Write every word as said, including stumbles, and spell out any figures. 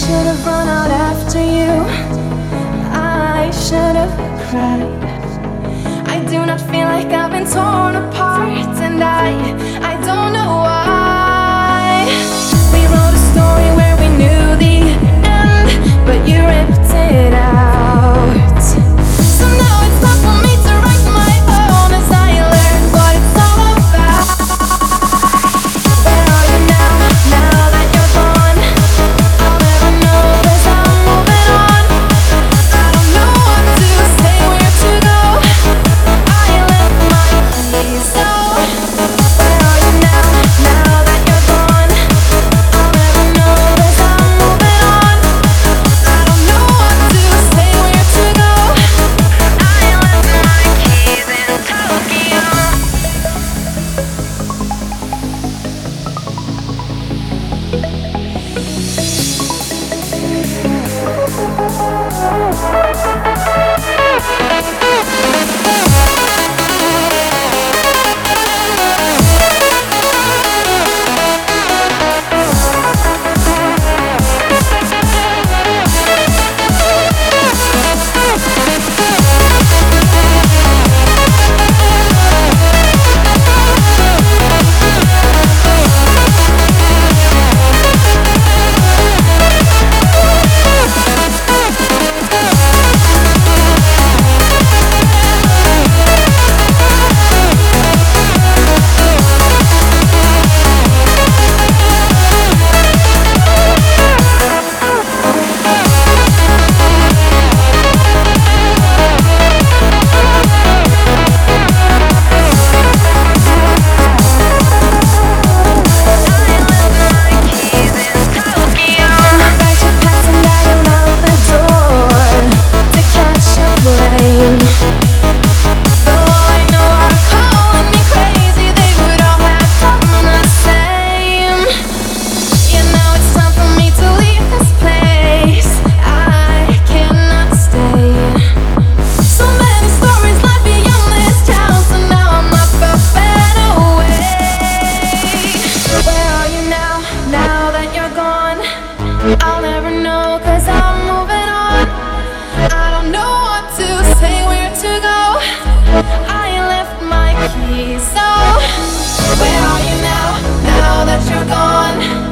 should have run out after you. I should have cried. I do not feel like I've been torn apart, and I, I don't know why. We wrote a story where we knew the end, but you ripped it out. So now it's time for me to write my own as I learn what it's all about. Where are you now, now that you're gone? I'll never know 'cause I'm moving on. I don't know what to say, where to go. I left my keys, so where are you now, now that you're gone? I'll never know 'cause I'm moving on. I don't know what to say, where to go. I left my keys in Tokyo. I'll never know 'cause I'm moving on. I don't know what to say, where to go. I left my keys, so where are you now, now that you're gone?